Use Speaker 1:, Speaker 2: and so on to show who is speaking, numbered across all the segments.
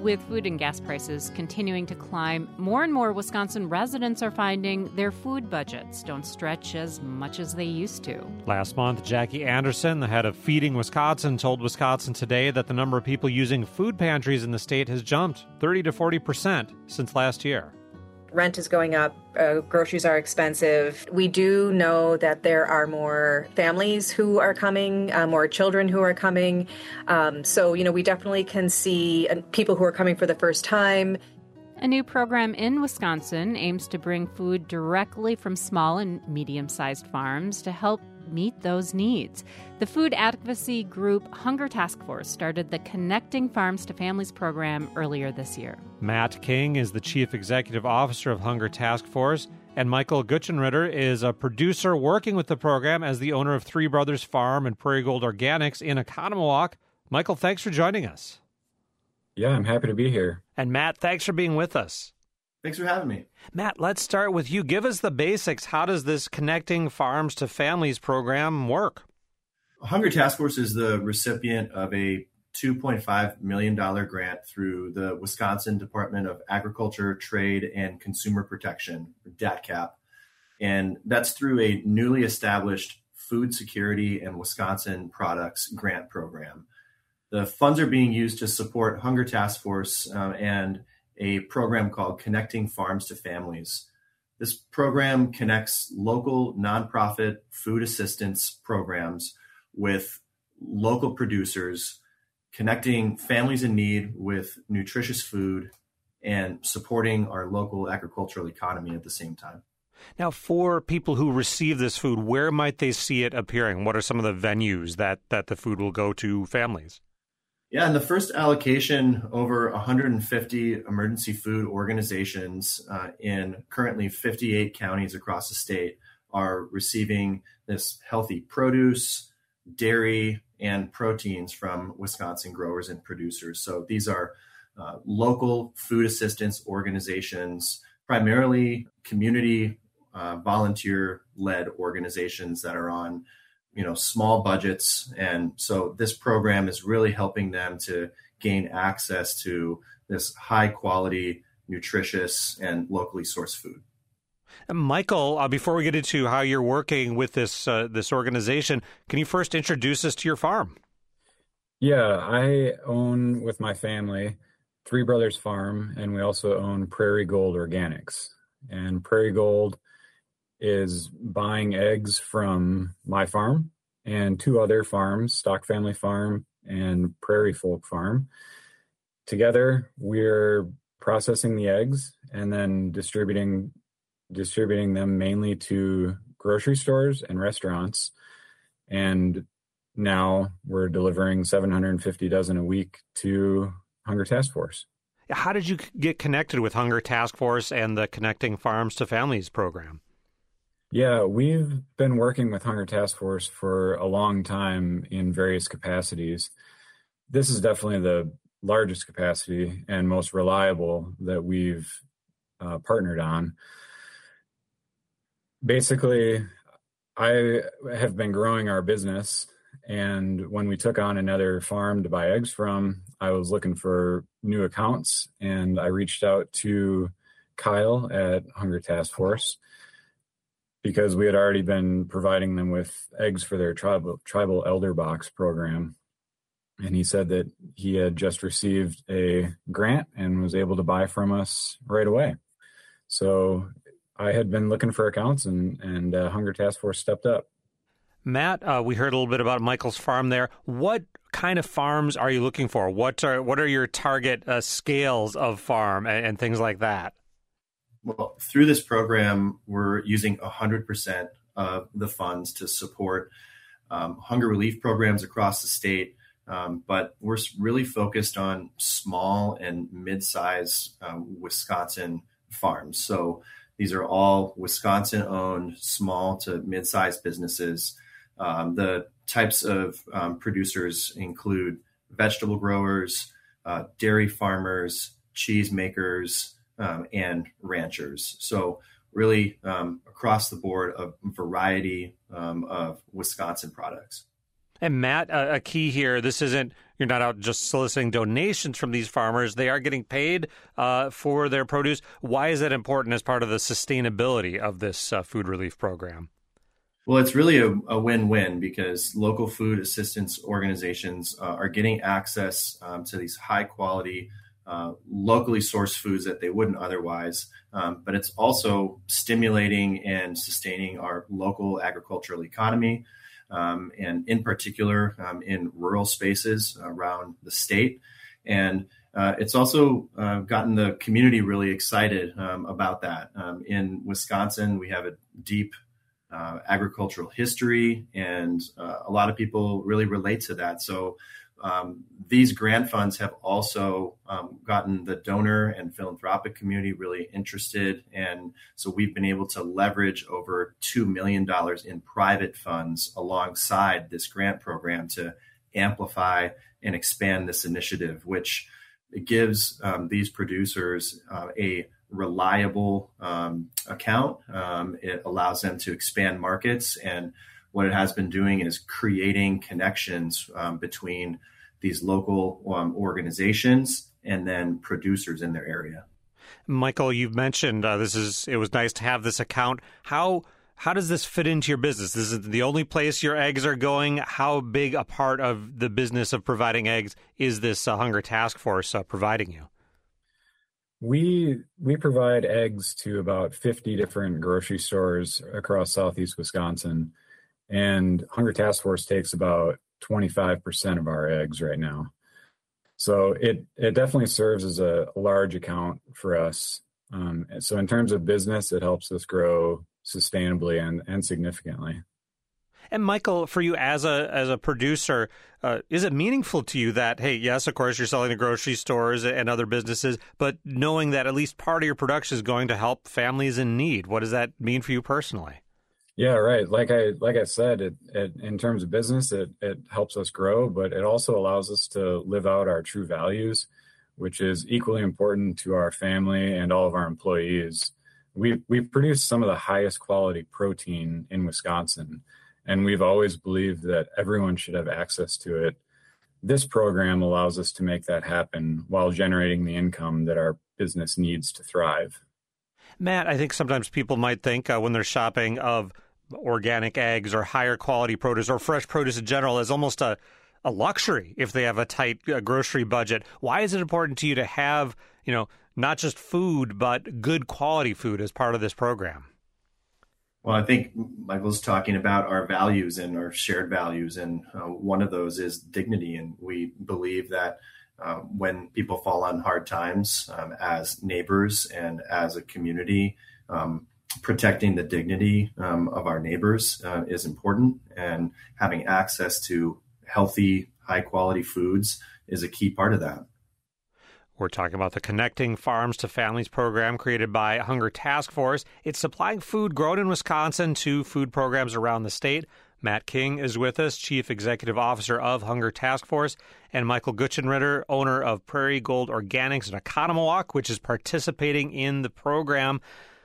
Speaker 1: With food and gas prices continuing to climb, more and more Wisconsin residents are finding their food budgets don't stretch as much as they used to.
Speaker 2: Last month, Jackie Anderson, the head of Feeding Wisconsin, told Wisconsin Today that the number of people using food pantries in the state has jumped 30 to 40% since last year.
Speaker 3: Rent is going up, groceries are expensive. We do know that there are more families who are coming, more children who are coming. So, we definitely can see people who are coming for the first time.
Speaker 1: A new program in Wisconsin aims to bring food directly from small and medium-sized farms to help meet those needs. The food advocacy group Hunger Task Force started the Connecting Farms to Families program earlier this year.
Speaker 2: Matt King is the chief executive officer of Hunger Task Force, and Michael Gutschenritter is a producer working with the program as the owner of Three Brothers Farm and Prairie Gold Organics in Oconomowoc. Michael, thanks for joining us.
Speaker 4: Yeah, I'm happy to be here.
Speaker 2: And Matt, thanks for being with us.
Speaker 5: Thanks for having me.
Speaker 2: Matt, let's start with you. Give us the basics. How does this Connecting Farms to Families program work?
Speaker 5: Hunger Task Force is the recipient of a $2.5 million grant through the Wisconsin Department of Agriculture, Trade, and Consumer Protection, or DATCAP. And that's through a newly established Food Security and Wisconsin Products grant program. The funds are being used to support Hunger Task Force and a program called Connecting Farms to Families. This program connects local nonprofit food assistance programs with local producers, connecting families in need with nutritious food and supporting our local agricultural economy at the same time.
Speaker 2: Now, for people who receive this food, where might they see it appearing? What are some of the venues that the food will go to families?
Speaker 5: Yeah, in the first allocation, over 150 emergency food organizations in currently 58 counties across the state are receiving this healthy produce, dairy, and proteins from Wisconsin growers and producers. So these are local food assistance organizations, primarily community volunteer-led organizations that are on small budgets. And so this program is really helping them to gain access to this high quality, nutritious, and locally sourced food.
Speaker 2: Michael, before we get into how you're working with this organization, can you first introduce us to your farm?
Speaker 4: Yeah, I own with my family Three Brothers Farm, and we also own Prairie Gold Organics. And Prairie Gold is buying eggs from my farm and two other farms, Stock Family Farm and Prairie Folk Farm. Together, we're processing the eggs and then distributing them mainly to grocery stores and restaurants. And now we're delivering 750 dozen a week to Hunger Task Force.
Speaker 2: How did you get connected with Hunger Task Force and the Connecting Farms to Families program?
Speaker 4: Yeah, we've been working with Hunger Task Force for a long time in various capacities. This is definitely the largest capacity and most reliable that we've partnered on. Basically, I have been growing our business, and when we took on another farm to buy eggs from, I was looking for new accounts, and I reached out to Kyle at Hunger Task Force because we had already been providing them with eggs for their tribal elder box program. And he said that he had just received a grant and was able to buy from us right away. So I had been looking for accounts, and Hunger Task Force stepped up.
Speaker 2: Matt, we heard a little bit about Michael's farm there. What kind of farms are you looking for? What are your target scales of farm and things like that?
Speaker 5: Well, through this program, we're using 100% of the funds to support hunger relief programs across the state. But we're really focused on small and mid-sized Wisconsin farms. So these are all Wisconsin-owned small to mid-sized businesses. The types of producers include vegetable growers, dairy farmers, cheese makers, and ranchers. So really across the board, a variety of Wisconsin products.
Speaker 2: And Matt, a key here, you're not out just soliciting donations from these farmers. They are getting paid for their produce. Why is that important as part of the sustainability of this food relief program?
Speaker 5: Well, it's really a win-win because local food assistance organizations are getting access to these high-quality, locally sourced foods that they wouldn't otherwise. But it's also stimulating and sustaining our local agricultural economy. And in particular in rural spaces around the state. And it's also gotten the community really excited about that. In Wisconsin, we have a deep agricultural history, and a lot of people really relate to that. So these grant funds have also gotten the donor and philanthropic community really interested. And so we've been able to leverage over $2 million in private funds alongside this grant program to amplify and expand this initiative, which gives these producers a reliable account. It allows them to expand markets, and what it has been doing is creating connections between these local organizations and then producers in their area.
Speaker 2: Michael, you've mentioned it was nice to have this account. How does this fit into your business? This is the only place your eggs are going. How big a part of the business of providing eggs is this Hunger Task Force providing you?
Speaker 4: We provide eggs to about 50 different grocery stores across southeast Wisconsin, and Hunger Task Force takes about 25% of our eggs right now. So it definitely serves as a large account for us. So in terms of business, it helps us grow sustainably and significantly.
Speaker 2: And Michael, for you as a producer, is it meaningful to you that, hey, yes, of course, you're selling to grocery stores and other businesses, but knowing that at least part of your production is going to help families in need? What does that mean for you personally?
Speaker 4: Yeah, right. Like I said, it in terms of business, it helps us grow, but it also allows us to live out our true values, which is equally important to our family and all of our employees. We produce some of the highest quality protein in Wisconsin, and we've always believed that everyone should have access to it. This program allows us to make that happen while generating the income that our business needs to thrive.
Speaker 2: Matt, I think sometimes people might think when they're shopping of organic eggs or higher quality produce or fresh produce in general as almost a luxury if they have a tight grocery budget. Why is it important to you to have, not just food, but good quality food as part of this program?
Speaker 5: Well, I think Michael's talking about our values and our shared values, and one of those is dignity. And we believe that when people fall on hard times as neighbors and as a community, protecting the dignity of our neighbors is important, and having access to healthy, high-quality foods is a key part of that.
Speaker 2: We're talking about the Connecting Farms to Families program created by Hunger Task Force. It's supplying food grown in Wisconsin to food programs around the state. Matt King is with us, Chief Executive Officer of Hunger Task Force, and Michael Gutschenritter, owner of Prairie Gold Organics in Oconomowoc, which is participating in the program.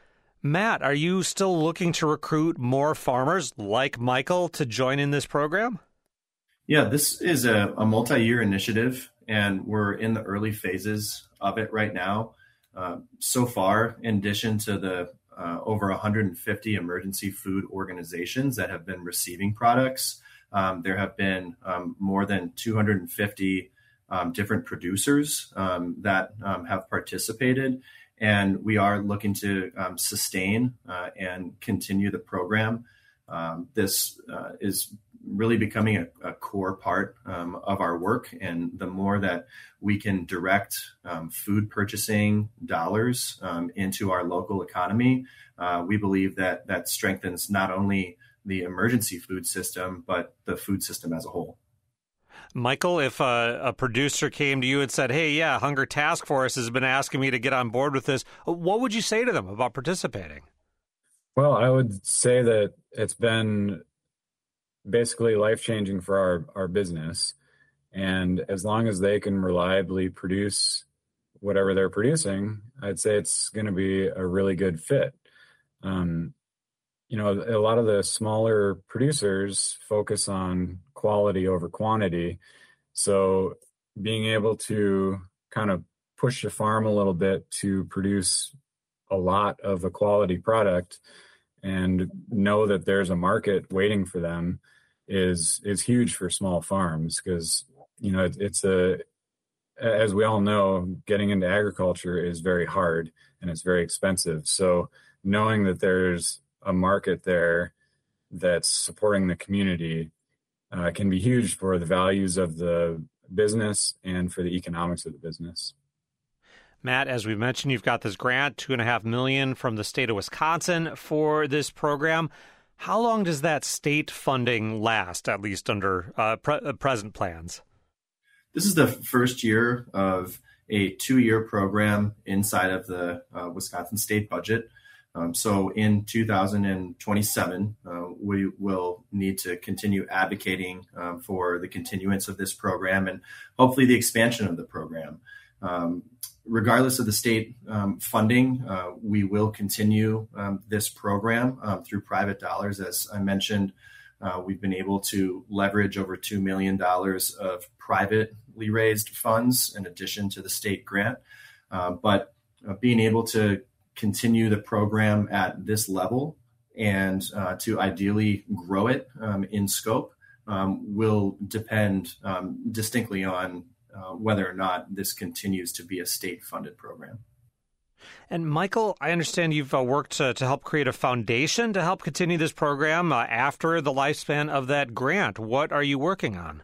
Speaker 2: Matt, are you still looking to recruit more farmers like Michael to join in this program?
Speaker 5: Yeah, this is a multi-year initiative, and we're in the early phases of it right now. So far, in addition to the over 150 emergency food organizations that have been receiving products, there have been more than 250 different producers that have participated. And we are looking to sustain and continue the program. This is really becoming a core part of our work. And the more that we can direct food purchasing dollars into our local economy, we believe that strengthens not only the emergency food system, but the food system as a whole.
Speaker 2: Michael, if a producer came to you and said, hey, yeah, Hunger Task Force has been asking me to get on board with this, what would you say to them about participating?
Speaker 4: Well, I would say that it's been basically life-changing for our business. And as long as they can reliably produce whatever they're producing, I'd say it's going to be a really good fit. A lot of the smaller producers focus on quality over quantity. So being able to kind of push the farm a little bit to produce a lot of a quality product and know that there's a market waiting for them is huge for small farms, because as we all know, getting into agriculture is very hard and it's very expensive. So knowing that there's a market there that's supporting the community can be huge for the values of the business and for the economics of the business.
Speaker 2: Matt, as we mentioned, you've got this grant, $2.5 million from the state of Wisconsin for this program. How long does that state funding last, at least under present plans?
Speaker 5: This is the first year of a 2-year program inside of the Wisconsin state budget. So in 2027, we will need to continue advocating for the continuance of this program and hopefully the expansion of the program. Regardless of the state funding, we will continue this program through private dollars. As I mentioned, we've been able to leverage over $2 million of privately raised funds in addition to the state grant. But being able to continue the program at this level and to ideally grow it in scope will depend distinctly on whether or not this continues to be a state-funded program.
Speaker 2: And Michael, I understand you've worked to help create a foundation to help continue this program after the lifespan of that grant. What are you working on?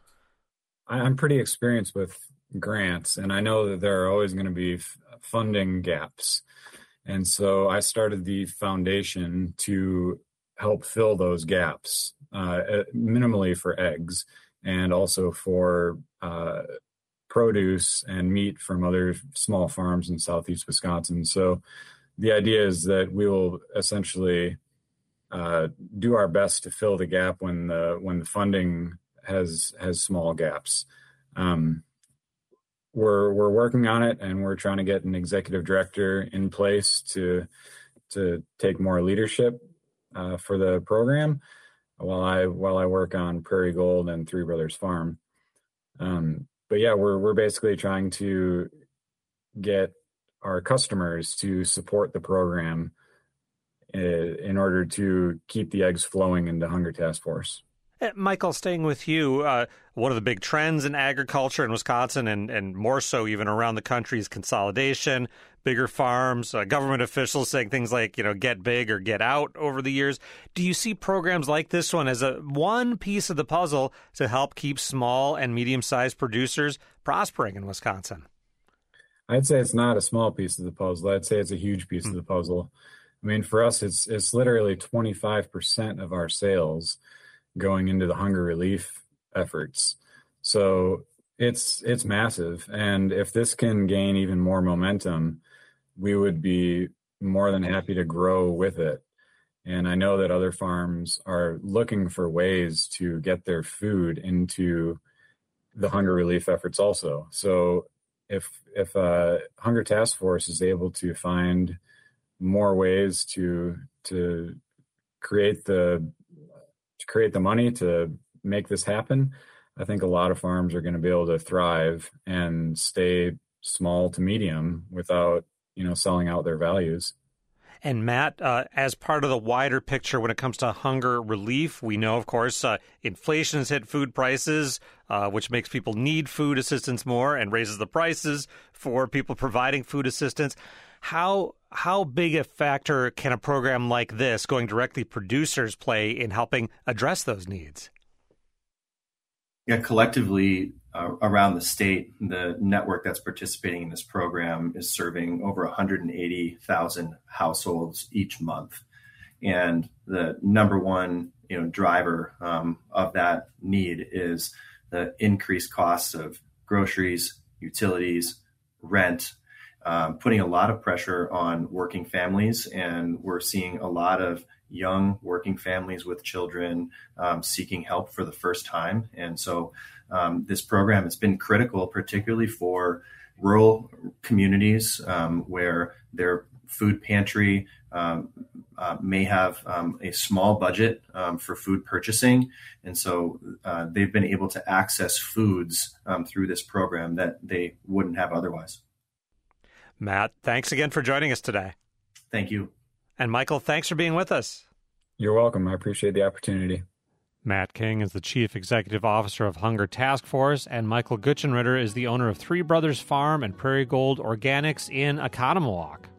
Speaker 4: I'm pretty experienced with grants, and I know that there are always going to be funding gaps. And so I started the foundation to help fill those gaps, minimally for eggs and also for produce and meat from other small farms in southeast Wisconsin. So the idea is that we will essentially do our best to fill the gap when the funding has small gaps. We're working on it, and we're trying to get an executive director in place to take more leadership for the program while I work on Prairie Gold and Three Brothers Farm. But yeah, we're basically trying to get our customers to support the program in order to keep the eggs flowing into Hunger Task Force.
Speaker 2: Michael, staying with you, one of the big trends in agriculture in Wisconsin and more so even around the country is consolidation, bigger farms, government officials saying things like, get big or get out over the years. Do you see programs like this one as one piece of the puzzle to help keep small and medium-sized producers prospering in Wisconsin?
Speaker 4: I'd say it's not a small piece of the puzzle. I'd say it's a huge piece of the puzzle. I mean, for us, it's literally 25% of our sales going into the hunger relief efforts. So it's massive. And if this can gain even more momentum, we would be more than happy to grow with it. And I know that other farms are looking for ways to get their food into the hunger relief efforts also. So if Hunger Task Force is able to find more ways to create the money to make this happen, I think a lot of farms are going to be able to thrive and stay small to medium without, selling out their values.
Speaker 2: And Matt, as part of the wider picture when it comes to hunger relief, we know, of course, inflation has hit food prices, which makes people need food assistance more and raises the prices for people providing food assistance. How big a factor can a program like this, going directly to producers, play in helping address those needs?
Speaker 5: Yeah, collectively around the state, the network that's participating in this program is serving over 180,000 households each month. And the number one driver of that need is the increased costs of groceries, utilities, rent, putting a lot of pressure on working families. And we're seeing a lot of young working families with children seeking help for the first time. And so this program has been critical, particularly for rural communities where they're food pantry may have a small budget for food purchasing. And so they've been able to access foods through this program that they wouldn't have otherwise.
Speaker 2: Matt, thanks again for joining us today.
Speaker 5: Thank you.
Speaker 2: And Michael, thanks for being with us.
Speaker 4: You're welcome. I appreciate the opportunity.
Speaker 2: Matt King is the Chief Executive Officer of Hunger Task Force, and Michael Gutschenritter is the owner of Three Brothers Farm and Prairie Gold Organics in Oconomowoc.